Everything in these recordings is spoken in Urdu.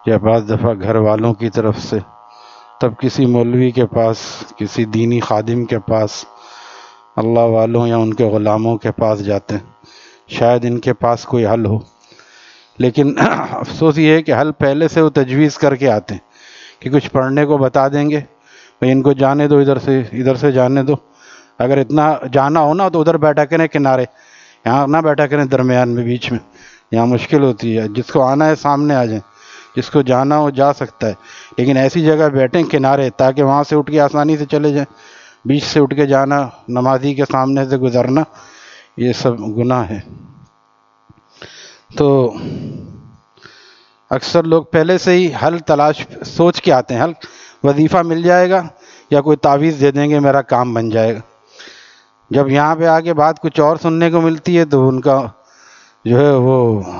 یا بعض دفعہ گھر والوں کی طرف سے، تب کسی مولوی کے پاس، کسی دینی خادم کے پاس، اللہ والوں یا ان کے غلاموں کے پاس جاتے ہیں، شاید ان کے پاس کوئی حل ہو، لیکن افسوس یہ ہے کہ حل پہلے سے وہ تجویز کر کے آتے ہیں کہ کچھ پڑھنے کو بتا دیں گے، بھئی ان کو جانے دو، ادھر سے جانے دو، اگر اتنا جانا ہو نا تو ادھر بیٹھا کریں کنارے، یہاں نہ بیٹھا کریں درمیان میں، بیچ میں، یہاں مشکل ہوتی ہے، جس کو آنا ہے سامنے آ جائیں، جس کو جانا ہو جا سکتا ہے، لیکن ایسی جگہ بیٹھیں کنارے تاکہ وہاں سے اٹھ کے آسانی سے چلے جائیں، بیچ سے اٹھ کے جانا، نمازی کے سامنے سے گزرنا، یہ سب گناہ ہے۔ تو اکثر لوگ پہلے سے ہی حل سوچ کے آتے ہیں، حل وظیفہ مل جائے گا یا کوئی تعویذ دے دیں گے میرا کام بن جائے گا۔ جب یہاں پہ آ کے بات کچھ اور سننے کو ملتی ہے تو ان کا جو ہے وہ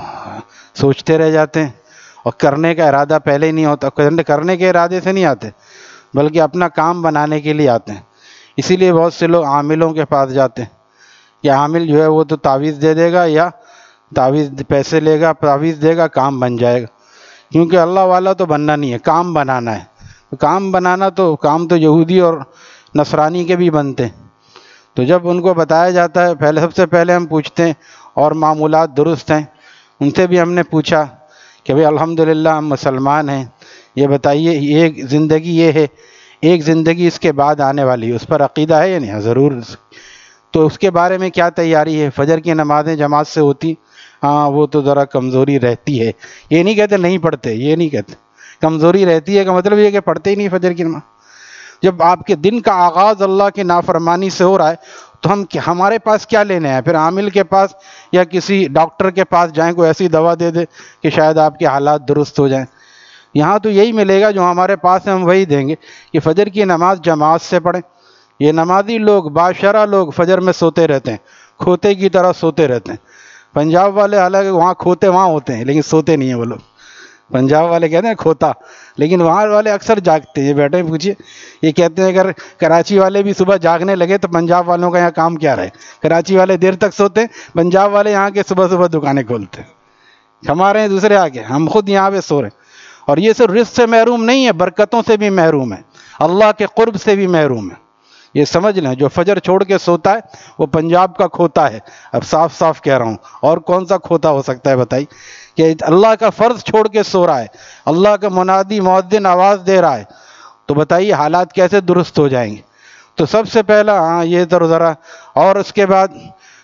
سوچتے رہ جاتے ہیں، اور کرنے کا ارادہ پہلے ہی نہیں ہوتا، کرنے کے ارادے سے نہیں آتے بلکہ اپنا کام بنانے کے لیے آتے ہیں۔ اسی لیے بہت سے لوگ عاملوں کے پاس جاتے ہیں کہ عامل جو ہے وہ تو تعویذ دے دے گا، یا تعویذ پیسے لے گا، تعویذ دے گا، کام بن جائے گا، کیونکہ اللہ والا تو بننا نہیں ہے، کام بنانا ہے۔ کام بنانا تو کام تو یہودی اور نصرانی کے بھی بنتے ہیں، تو جب ان کو بتایا جاتا ہے، سب سے پہلے ہم پوچھتے ہیں، اور معمولات درست ہیں، ان سے بھی ہم نے پوچھا کہ بھئی الحمدللہ ہم مسلمان ہیں، یہ بتائیے ایک زندگی یہ ہے، ایک زندگی اس کے بعد آنے والی ہے، اس پر عقیدہ ہے یا نہیں؟ ضرور۔ تو اس کے بارے میں کیا تیاری ہے؟ فجر کی نمازیں جماعت سے ہوتی؟ ہاں وہ تو ذرا کمزوری رہتی ہے، یہ نہیں کہتے نہیں پڑھتے، یہ نہیں کہتے، کمزوری رہتی ہے کا مطلب یہ کہ پڑھتے ہی نہیں فجر کی نماز۔ جب آپ کے دن کا آغاز اللہ کی نافرمانی سے ہو رہا ہے تو ہمارے پاس کیا لینے ہیں؟ پھر عامل کے پاس یا کسی ڈاکٹر کے پاس جائیں، کوئی ایسی دوا دے دے کہ شاید آپ کے حالات درست ہو جائیں۔ یہاں تو یہی ملے گا جو ہمارے پاس ہے، ہم وہی دیں گے کہ فجر کی نماز جماعت سے پڑھیں۔ یہ نمازی لوگ، باشرہ لوگ فجر میں سوتے رہتے ہیں، کھوتے کی طرح سوتے رہتے ہیں۔ پنجاب والے حالانکہ وہاں کھوتے وہاں ہوتے ہیں لیکن سوتے نہیں ہیں وہ لوگ، پنجاب والے کہتے ہیں کھوتا، لیکن وہاں والے اکثر جاگتے ہیں۔ یہ بیٹھے پوچھیے، یہ کہتے ہیں اگر کراچی والے بھی صبح جاگنے لگے تو پنجاب والوں کا یہاں کام کیا رہے؟ کراچی والے دیر تک سوتے ہیں، پنجاب والے یہاں کے صبح صبح دکانیں کھولتے ہیں، کما رہے ہیں دوسرے آگے، ہم خود یہاں پہ سو رہے ہیں۔ اور یہ صرف رزق سے محروم نہیں ہے، برکتوں سے بھی محروم ہے، اللہ کے قرب سے بھی محروم ہے۔ یہ سمجھ لیں جو فجر چھوڑ کے سوتا ہے وہ پنجاب کا کھوتا ہے، اب صاف صاف کہہ رہا ہوں، اور کون سا کھوتا ہو سکتا ہے بتائی؟ کہ اللہ کا فرض چھوڑ کے سو رہا ہے، اللہ کا منادی مؤذن آواز دے رہا ہے، تو بتائیے حالات کیسے درست ہو جائیں گے؟ تو سب سے پہلا یہ ذرا، اور اس کے بعد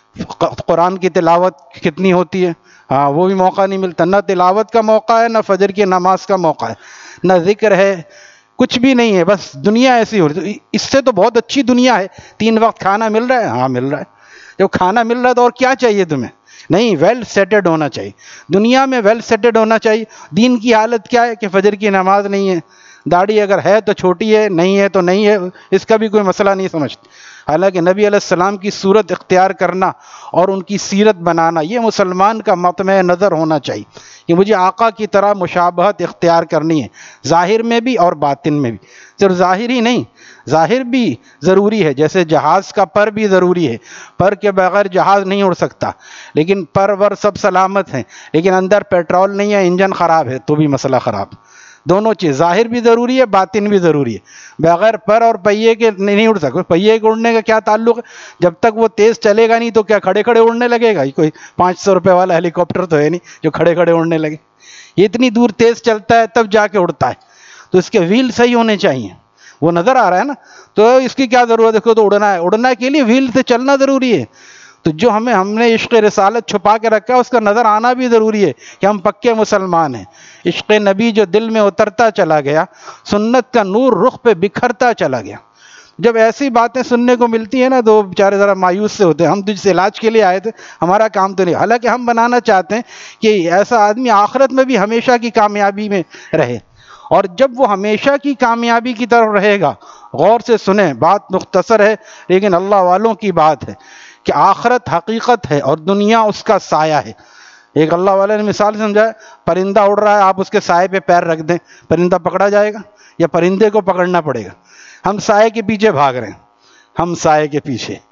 قرآن کی تلاوت کتنی ہوتی ہے؟ وہ بھی موقع نہیں ملتا، نہ تلاوت کا موقع ہے، نہ فجر کی نماز کا موقع ہے، نہ ذکر ہے، کچھ بھی نہیں ہے، بس دنیا ایسی ہو رہی۔ اس سے تو بہت اچھی دنیا ہے، 3 وقت کھانا مل رہا ہے، ہاں مل رہا ہے، جب کھانا مل رہا ہے تو اور کیا چاہیے تمہیں؟ نہیں، ویل سیٹڈ ہونا چاہیے، دنیا میں ویل سیٹڈ ہونا چاہیے۔ دین کی حالت کیا ہے کہ فجر کی نماز نہیں ہے، داڑھی اگر ہے تو چھوٹی ہے، نہیں ہے تو نہیں ہے، اس کا بھی کوئی مسئلہ نہیں سمجھتے۔ حالانکہ نبی علیہ السلام کی صورت اختیار کرنا اور ان کی سیرت بنانا یہ مسلمان کا مطمع نظر ہونا چاہیے کہ مجھے آقا کی طرح مشابہت اختیار کرنی ہے، ظاہر میں بھی اور باطن میں بھی۔ صرف ظاہر ہی نہیں، ظاہر بھی ضروری ہے، جیسے جہاز کا پر بھی ضروری ہے، پر کے بغیر جہاز نہیں اڑ سکتا، لیکن پر ور سب سلامت ہیں، لیکن اندر پیٹرول نہیں ہے، انجن خراب ہے تو بھی مسئلہ خراب۔ دونوں چیز، ظاہر بھی ضروری ہے، باطن بھی ضروری ہے، بغیر پر اور پہیے کے نہیں اڑ سکتے۔ پہیے کے اڑنے کا کیا تعلق ہے؟ جب تک وہ تیز چلے گا نہیں تو کیا کھڑے کھڑے اڑنے لگے گا؟ کوئی 500 روپے والا ہیلی کاپٹر تو ہے نہیں جو کھڑے کھڑے اڑنے لگے، یہ اتنی دور تیز چلتا ہے تب جا کے اڑتا ہے، تو اس کے ویل صحیح ہونے چاہیے۔ وہ نظر آ رہا ہے نا، تو اس کی کیا ضرورت ہے؟ دیکھو تو اڑنا ہے، اڑنا کے لیے ویل سے چلنا ضروری ہے۔ تو جو ہم نے عشق رسالت چھپا کے رکھا ہے اس کا نظر آنا بھی ضروری ہے کہ ہم پکے مسلمان ہیں۔ عشق نبی جو دل میں اترتا چلا گیا، سنت کا نور رخ پہ بکھرتا چلا گیا۔ جب ایسی باتیں سننے کو ملتی ہیں نا تو بیچارے ذرا مایوس سے ہوتے ہیں، ہم تجھ سے علاج کے لیے آئے تھے، ہمارا کام تو نہیں۔ حالانکہ ہم بنانا چاہتے ہیں کہ ایسا آدمی آخرت میں بھی ہمیشہ کی کامیابی میں رہے، اور جب وہ ہمیشہ کی کامیابی کی طرف رہے گا، غور سے سنیں، بات مختصر ہے لیکن اللہ والوں کی بات ہے کہ آخرت حقیقت ہے اور دنیا اس کا سایہ ہے۔ ایک اللہ والے نے مثال سمجھایا، پرندہ اڑ رہا ہے، آپ اس کے سائے پہ پیر رکھ دیں، پرندہ پکڑا جائے گا یا پرندے کو پکڑنا پڑے گا؟ ہم سائے کے پیچھے بھاگ رہے ہیں، ہم سائے کے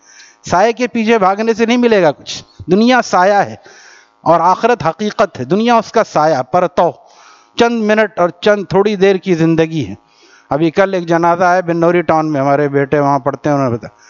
پیچھے بھاگنے سے نہیں ملے گا کچھ۔ دنیا سایہ ہے اور آخرت حقیقت ہے، دنیا اس کا سایہ، پرتو۔ چند منٹ اور چند تھوڑی دیر کی زندگی ہے. ابھی کل ایک جنازہ ہے بنوری ٹاؤن میں، ہمارے بیٹے وہاں پڑھتے ہیں، انہوں نے بتایا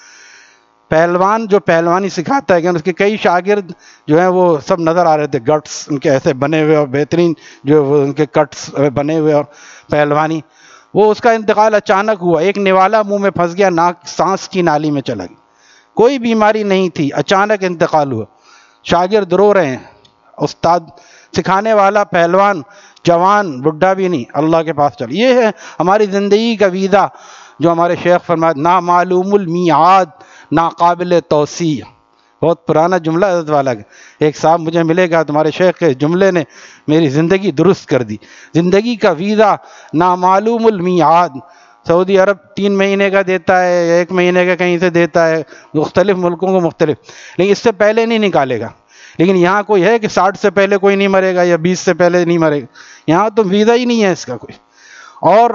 پہلوان جو پہلوانی سکھاتا ہے کہ اس کے کئی شاگرد جو ہیں وہ سب نظر آ رہے تھے، گٹس ان کے ایسے بنے ہوئے اور بہترین جو وہ ان کے کٹس بنے ہوئے اور پہلوانی. وہ اس کا انتقال اچانک ہوا، ایک نوالا منہ میں پھنس گیا، ناک سانس کی نالی میں چلا گیا، کوئی بیماری نہیں تھی، اچانک انتقال ہوا. شاگرد رو رہے ہیں، استاد سکھانے والا پہلوان جوان بڈھا بھی نہیں، اللہ کے پاس چل. یہ ہے ہماری زندگی کا ویزا جو ہمارے شیخ فرماتے نا معلوم المیعاد ناقابل توسیع. بہت پرانا جملہ حضرت والا کا. ایک صاحب مجھے ملے گا، تمہارے شیخ کے جملے نے میری زندگی درست کر دی. زندگی کا ویزا نامعلوم المیعاد. سعودی عرب 3 مہینے کا دیتا ہے، 1 مہینے کا کہیں سے دیتا ہے، مختلف ملکوں کو مختلف، لیکن اس سے پہلے نہیں نکالے گا. لیکن یہاں کوئی ہے کہ 60 سے پہلے کوئی نہیں مرے گا یا 20 سے پہلے نہیں مرے گا؟ یہاں تو ویزا ہی نہیں ہے اس کا کوئی. اور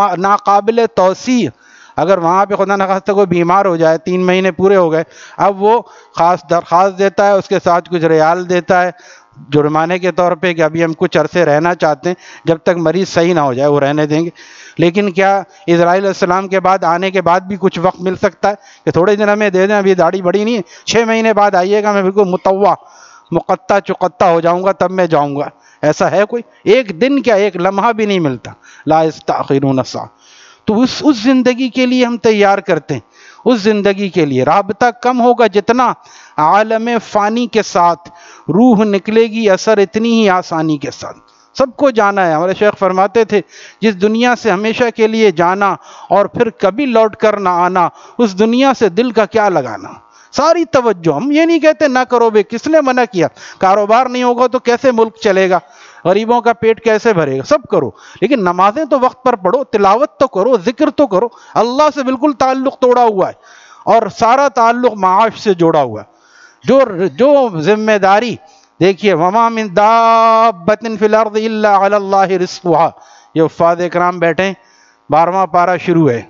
ناقابل توسیع. اگر وہاں پہ خدا نخواستہ کوئی بیمار ہو جائے، 3 مہینے پورے ہو گئے، اب وہ خاص درخواست دیتا ہے، اس کے ساتھ کچھ ریال دیتا ہے جرمانے کے طور پہ کہ ابھی ہم کچھ عرصے رہنا چاہتے ہیں، جب تک مریض صحیح نہ ہو جائے وہ رہنے دیں گے. لیکن کیا اسرائیل علیہ السلام کے بعد آنے کے بعد بھی کچھ وقت مل سکتا ہے کہ تھوڑے دن ہمیں دے دیں، ابھی داڑھی بڑی نہیں ہے، 6 مہینے بعد آئیے گا، میں بالکل متوا مقطع چقطع ہو جاؤں گا تب میں جاؤں گا؟ ایسا ہے کوئی؟ ایک دن کیا، ایک لمحہ بھی نہیں ملتا. لا یستأخرون ساعة. تو اس زندگی کے لیے ہم تیار کرتے ہیں، اس زندگی کے لیے رابطہ کم ہوگا جتنا عالم فانی کے ساتھ، روح نکلے گی اثر اتنی ہی آسانی کے ساتھ. سب کو جانا ہے. ہمارے شیخ فرماتے تھے جس دنیا سے ہمیشہ کے لیے جانا اور پھر کبھی لوٹ کر نہ آنا، اس دنیا سے دل کا کیا لگانا. ساری توجہ، ہم یہ نہیں کہتے نہ کرو بے، کس نے منع کیا؟ کاروبار نہیں ہوگا تو کیسے ملک چلے گا، غریبوں کا پیٹ کیسے بھرے گا؟ سب کرو، لیکن نمازیں تو وقت پر پڑھو، تلاوت تو کرو، ذکر تو کرو. اللہ سے بالکل تعلق توڑا ہوا ہے اور سارا تعلق معاش سے جوڑا ہوا ہے. جو ذمہ داری دیکھیے، وما من دابۃ فی الارض الا علی اللہ رزقها. یہ حفاظ اکرام بیٹھیں، 12واں پارہ شروع ہے.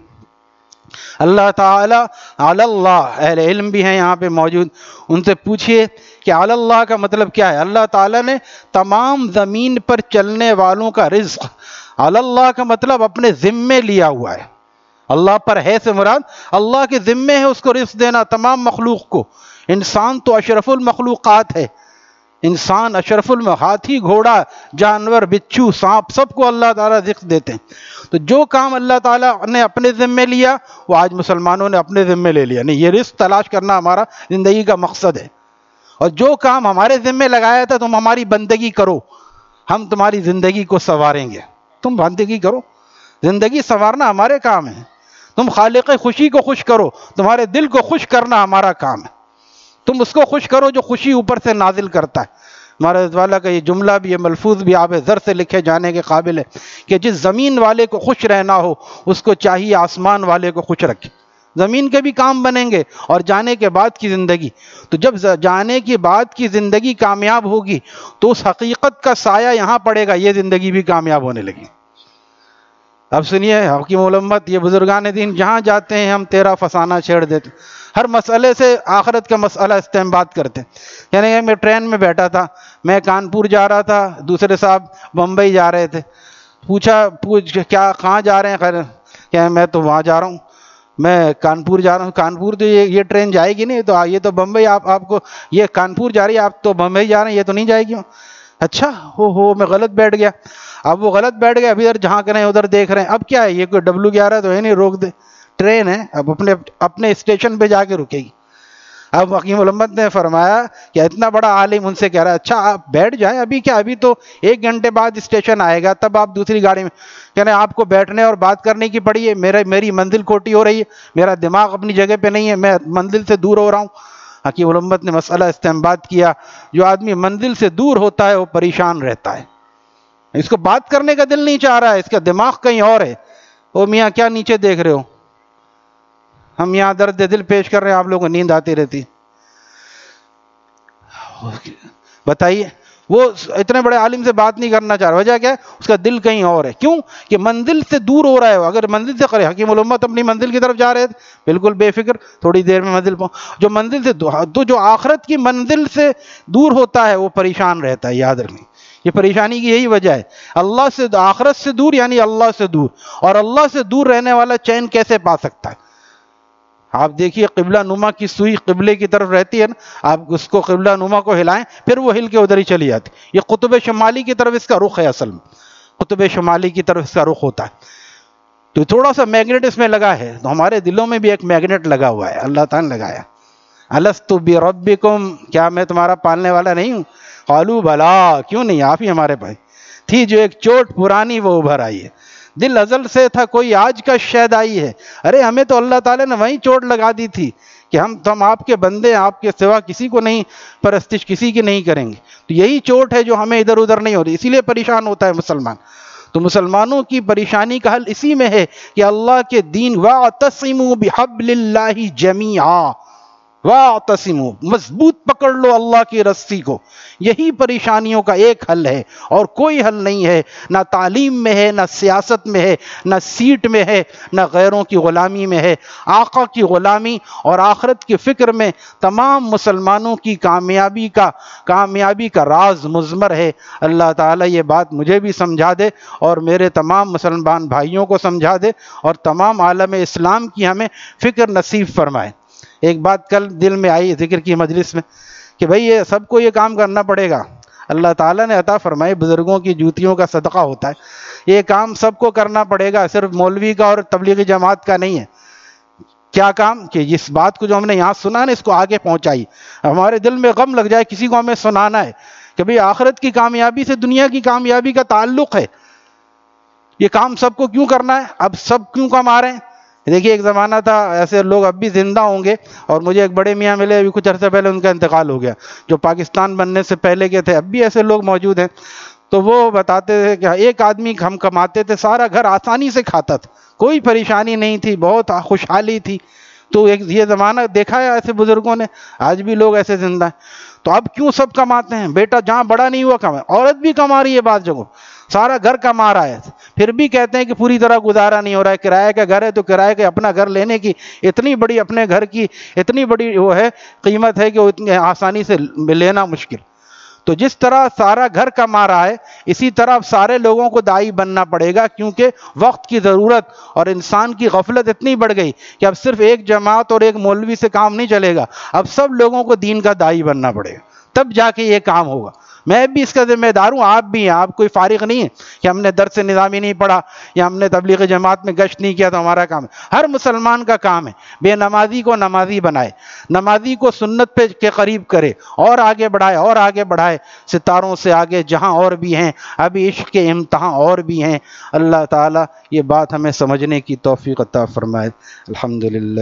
اللہ تعالی علی اللہ، اہل علم بھی ہیں یہاں پہ موجود، ان سے پوچھئے کہ علی اللہ کا مطلب کیا ہے؟ اللہ تعالیٰ نے تمام زمین پر چلنے والوں کا رزق، علی اللہ کا مطلب اپنے ذمے لیا ہوا ہے. اللہ پر ہے سے مراد اللہ کے ذمے ہے اس کو رزق دینا تمام مخلوق کو. انسان تو اشرف المخلوقات ہے، انسان اشرف ہاتھی گھوڑا جانور بچھو سانپ سب کو اللہ تعالیٰ رزق دیتے ہیں. تو جو کام اللہ تعالیٰ نے اپنے ذمے لیا وہ آج مسلمانوں نے اپنے ذمے لے لیا. نہیں، یہ رزق تلاش کرنا ہمارا زندگی کا مقصد ہے. اور جو کام ہمارے ذمے لگایا تھا تم ہماری بندگی کرو، ہم تمہاری زندگی کو سنواریں گے. تم بندگی کرو، زندگی سنوارنا ہمارے کام ہے. تم خالق خوشی کو خوش کرو، تمہارے دل کو خوش کرنا ہمارا کام ہے. تم اس کو خوش کرو جو خوشی اوپر سے نازل کرتا ہے. ہمارے حضرت والا کا یہ جملہ بھی، یہ ملفوظ بھی آب زر سے لکھے جانے کے قابل ہے کہ جس زمین والے کو خوش رہنا ہو اس کو چاہیے آسمان والے کو خوش رکھے. زمین کے بھی کام بنیں گے اور جانے کے بعد کی زندگی. تو جب جانے کے بعد کی زندگی کامیاب ہوگی تو اس حقیقت کا سایہ یہاں پڑے گا، یہ زندگی بھی کامیاب ہونے لگی. اب سنیے حکیم الامت، یہ بزرگان دین جہاں جاتے ہیں ہم تیرا فسانہ چھیڑ دیتے. ہر مسئلے سے آخرت کا مسئلہ استنباط کرتے. یعنی میں ٹرین میں بیٹھا تھا، میں کانپور جا رہا تھا، دوسرے صاحب بمبئی جا رہے تھے. پوچھ کیا کہاں جا رہے ہیں؟ خیر کہ میں تو وہاں جا رہا ہوں، میں کانپور جا رہا ہوں. کانپور تو یہ ٹرین جائے گی نہیں، تو یہ تو بمبئی، آپ کو یہ کانپور جا رہی ہے، آپ تو بمبئی جا رہے ہیں، یہ تو نہیں جائے گی. اچھا ہو میں غلط بیٹھ گیا. اب وہ غلط بیٹھ گئے، اب ادھر جھانک رہے ہیں ادھر دیکھ رہے ہیں. اب کیا ہے، یہ کوئی W11 تو ہے نہیں روک دے، ٹرین ہے، اب اپنے اسٹیشن پہ جا کے رکے گی. اب حکیم الامت نے فرمایا کہ اتنا بڑا عالم ان سے کہہ رہا ہے اچھا آپ بیٹھ جائیں، ابھی کیا، ابھی تو 1 گھنٹے بعد اسٹیشن آئے گا، تب آپ دوسری گاڑی میں. کہہ رہے ہیں آپ کو بیٹھنے اور بات کرنے کی پڑی ہے، میری منزل کھوٹی ہو رہی ہے، میرا دماغ اپنی جگہ پہ نہیں ہے، میں منزل سے دور ہو رہا ہوں. حکیم الامت نے مسئلہ استنباط کیا، جو آدمی منزل سے دور ہوتا ہے وہ پریشان رہتا ہے. اس کو بات کرنے کا دل نہیں چاہ رہا ہے، اس کا دماغ کہیں اور ہے. او میاں کیا نیچے دیکھ رہے ہو؟ ہم یہاں درد دل پیش کر رہے ہیں، آپ لوگوں کو نیند آتی رہتی. بتائیے، وہ اتنے بڑے عالم سے بات نہیں کرنا چاہ رہا، وجہ کیا ہے؟ اس کا دل کہیں اور ہے. کیوں کہ منزل سے دور ہو رہا ہے. اگر منزل سے کرے، حکیم الامت اپنی منزل کی طرف جا رہے تھے بالکل بے فکر، تھوڑی دیر میں منزل پہنچ. جو منزل سے تو جو آخرت کی منزل سے دور ہوتا ہے وہ پریشان رہتا ہے. یاد رکھیں، یہ پریشانی کی یہی وجہ ہے. اللہ سے آخرت سے دور یعنی اللہ سے دور, اور اللہ سے دور رہنے والا چین کیسے پا سکتا ہے؟ آپ دیکھیے قبلہ نما کی سوئی قبلے کی طرف رہتی ہے نا, آپ اس کو قبلہ نما کو ہلائیں پھر وہ ہل کے ادھر ہی چلی جاتی. یہ قطب شمالی کی طرف اس کا رخ ہے, اصل میں قطب شمالی کی طرف اس کا رخ ہوتا ہے. تو تھوڑا سا میگنیٹ اس میں لگا ہے, تو ہمارے دلوں میں بھی ایک میگنیٹ لگا ہوا ہے, اللہ تعالیٰ نے لگایا. الست بربکم, کیا میں تمہارا پالنے والا نہیں ہوں؟ قالوا بلا, کیوں نہیں, آپ ہی ہمارے بھائی. تھی جو ایک چوٹ پرانی وہ ابھر آئی ہے, دل ازل سے تھا کوئی آج کا شاید آئی ہے. ارے ہمیں تو اللہ تعالیٰ نے وہیں چوٹ لگا دی تھی کہ ہم آپ کے بندے, آپ کے سوا کسی کو نہیں پرستش کسی کی نہیں کریں گے. تو یہی چوٹ ہے جو ہمیں ادھر ادھر نہیں ہو رہی, اسی لیے پریشان ہوتا ہے مسلمان. تو مسلمانوں کی پریشانی کا حل اسی میں ہے کہ اللہ کے دین وَاعْتَصِمُوا بِحَبْلِ اللَّهِ جَمِيعًا, وَاعْتَصِمُوا, مضبوط پکڑ لو اللہ کی رسی کو. یہی پریشانیوں کا ایک حل ہے اور کوئی حل نہیں ہے. نہ تعلیم میں ہے, نہ سیاست میں ہے, نہ سیٹ میں ہے, نہ غیروں کی غلامی میں ہے. آقا کی غلامی اور آخرت کی فکر میں تمام مسلمانوں کی کامیابی کا راز مضمر ہے. اللہ تعالیٰ یہ بات مجھے بھی سمجھا دے اور میرے تمام مسلمان بھائیوں کو سمجھا دے اور تمام عالم اسلام کی ہمیں فکر نصیب فرمائے. ایک بات کل دل میں آئی ذکر کی مجلس میں کہ بھئی یہ سب کو یہ کام کرنا پڑے گا. اللہ تعالیٰ نے عطا فرمائے, بزرگوں کی جوتیوں کا صدقہ ہوتا ہے, یہ کام سب کو کرنا پڑے گا, صرف مولوی کا اور تبلیغی جماعت کا نہیں ہے. کیا کام؟ کہ اس بات کو جو ہم نے یہاں سنا نا اس کو آگے پہنچائی. ہمارے دل میں غم لگ جائے, کسی کو ہمیں سنانا ہے کہ بھئی آخرت کی کامیابی سے دنیا کی کامیابی کا تعلق ہے. یہ کام سب کو کیوں کرنا ہے؟ اب سب کیوں کما رہے ہیں؟ دیکھیے ایک زمانہ تھا, ایسے لوگ اب بھی زندہ ہوں گے, اور مجھے ایک بڑے میاں ملے ابھی کچھ عرصے پہلے, ان کا انتقال ہو گیا, جو پاکستان بننے سے پہلے کے تھے. اب بھی ایسے لوگ موجود ہیں. تو وہ بتاتے تھے کہ ایک آدمی ہم کماتے تھے, سارا گھر آسانی سے کھاتا تھا, کوئی پریشانی نہیں تھی, بہت خوشحالی تھی. تو ایک یہ زمانہ دیکھا ہے ایسے بزرگوں نے, آج بھی لوگ ایسے زندہ ہیں. تو اب کیوں سب کماتے ہیں؟ بیٹا جہاں بڑا نہیں ہوا کمائے, عورت بھی کما رہی ہے, بعض جگہوں سارا گھر کما رہا ہے, پھر بھی کہتے ہیں کہ پوری طرح گزارا نہیں ہو رہا ہے. کرایہ کا گھر ہے تو کرایہ کے اپنا گھر لینے کی اتنی بڑی, اپنے گھر کی اتنی بڑی وہ ہے قیمت ہے کہ وہ اتنی آسانی سے لینا مشکل. تو جس طرح سارا گھر کما رہا ہے, اسی طرح سارے لوگوں کو داعی بننا پڑے گا, کیونکہ وقت کی ضرورت اور انسان کی غفلت اتنی بڑھ گئی کہ اب صرف ایک جماعت اور ایک مولوی سے کام نہیں چلے گا, اب سب لوگوں کو دین کا داعی بننا پڑے گا, تب جا کے یہ کام ہوگا. میں بھی اس کا ذمہ دار ہوں, آپ بھی ہیں. آپ کوئی فارغ نہیں ہے کہ ہم نے درس نظامی نہیں پڑھا یا ہم نے تبلیغ جماعت میں گشت نہیں کیا تو ہمارا کام ہے. ہر مسلمان کا کام ہے بے نمازی کو نمازی بنائے, نمازی کو سنت پہ کے قریب کرے, اور آگے بڑھائے اور آگے بڑھائے, ستاروں سے آگے جہاں اور بھی ہیں, ابھی عشق کے امتحان اور بھی ہیں. اللہ تعالیٰ یہ بات ہمیں سمجھنے کی توفیق عطا فرمائے. الحمدللہ.